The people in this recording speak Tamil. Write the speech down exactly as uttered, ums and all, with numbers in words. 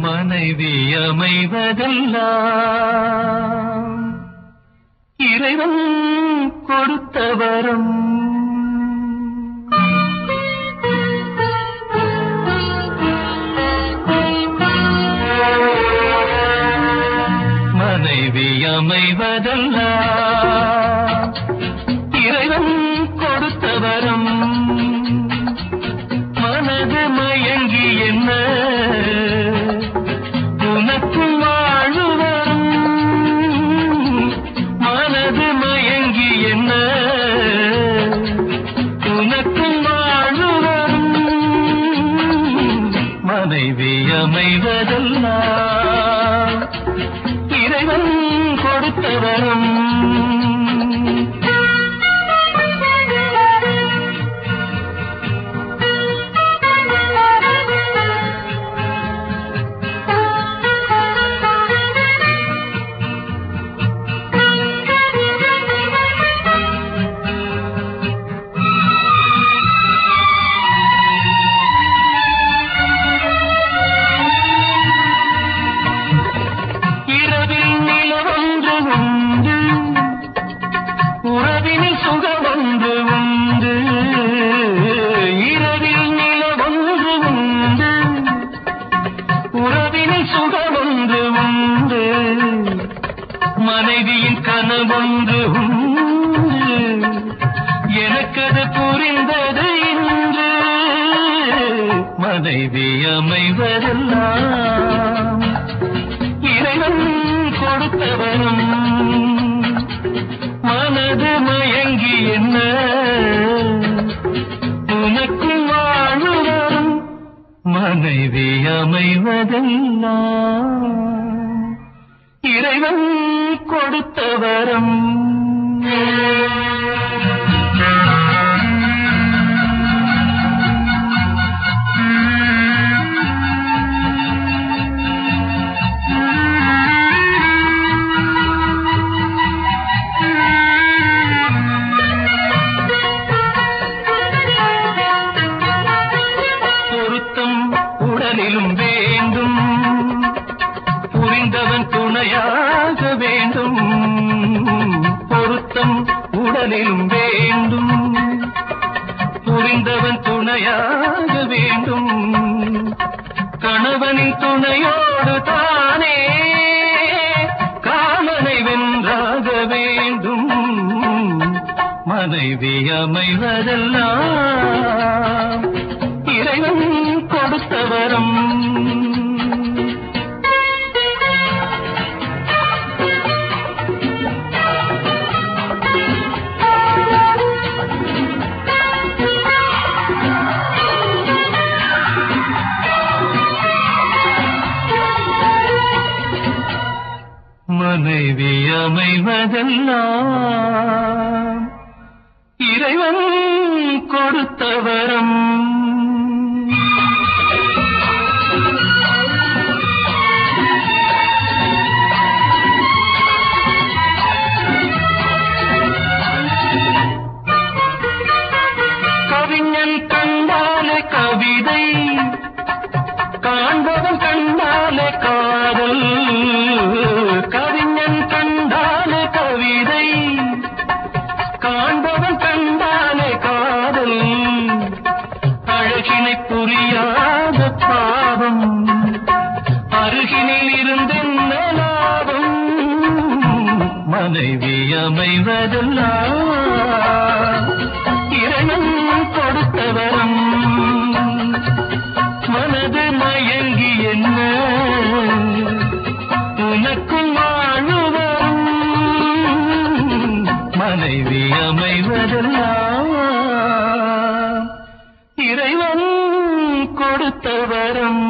மனைவி அமைவதெல்லாம் இறைவன் கொடுத்த வரம். மனைவி அமைவதெல்லாம் இறைவன் கொடுத்த வரம். மனது மயங்கி என்ன உனக்கும் வாழ்வு வரும். மனது மயங்கி என்ன உனக்கும் வாழ்வு வரும். மனைவி அமைவதெல்லாம் இறைவன் கொடுத்த வரம். மனைவியின் கனவொன்று உண்டு எனக்கது புரிந்தது இன்று. மனைவி அமைவதெல்லாம் இறைவன் கொடுத்த வரம். மனது மயங்கி என்ன உனக்கும் வாழ்வு வரும். மனைவி அமைவதெல்லாம் இறைவன் கொடுத்த வரம். பொருத்தம் உடலிலும் வேண்டும், புரிந்தவன் துணையாக வேண்டும். பொருத்தம் உடலிலும் வேண்டும், புரிந்தவன் துணையாக வேண்டும். கணவனின் துணையோடு தானே காமனை வென்றாக வேண்டும். மனைவி அமைவதெல்லாம் இறைவன் கொடுத்த வரம். மனைவி அமைவதெல்லாம் இறைவன் கொடுத்த வரம். கவிஞன் கண்டாலே கவிதை, காண்பவன் கண்டாலே காதல். கவிஞன் கண்டாலே கவிதை, காண்பவன் கண்டாலே காதல். அழகினை புரியாத பாவம் அருகினில் இருந்தென்ன லாபம். மனைவி அமைவதெல்லாம் இறைவன் கொடுத்த வரம். மனது மயங்கி என்ன உனக்கும் வாழ்வு வரும். மனைவி அமைவதெல்லாம் இறைவன் கொடுத்த வரம்.